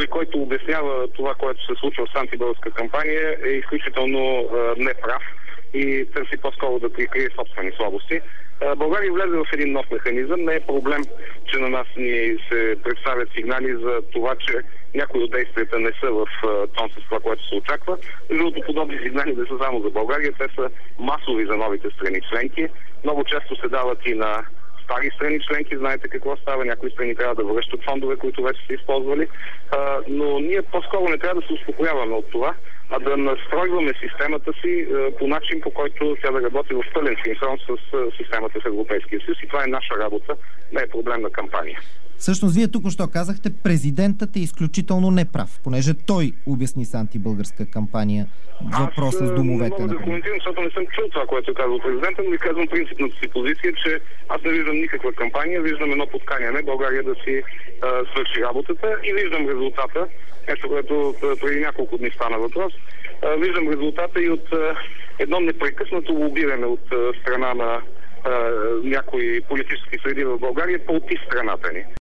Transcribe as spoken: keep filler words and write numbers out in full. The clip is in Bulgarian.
този, който обяснява това, което се случва в антибългарска кампания, е изключително неправ и търси по-скоро да прикрие собствени слабости. България влезе в един нов механизъм. Не е проблем, че на нас ни се представят сигнали за това, че някои от действията не са в тон с това, което се очаква. Защото подобни сигнали не са само за България, те са масови за новите страни членки. Много често се дават и на стари страни членки, знаете какво става, някои страни трябва да връщат фондове, които вече са използвали, а, но ние по-скоро не трябва да се успокояваме от това, а да настройваме системата си а, по начин, по който тя да работи в пълен синхрон с а, системата в Европейския съюз и това е наша работа, не е проблем на кампания. Всъщност, вие тук-що казахте, президентът е изключително неправ, понеже той обясни с антибългарска кампания въпроса с домовете. Аз мога да коментирам, защото не съм чул това, което е казал президентът, но ви казвам принципната си позиция, че аз не виждам никаква кампания, виждам едно подканяне България да си а, свърши работата и виждам резултата, нещо, което преди няколко дни стана въпрос, а, виждам резултата и от а, едно непрекъснато лобиране от а, страна на а, някои политически среди в България против страната ни.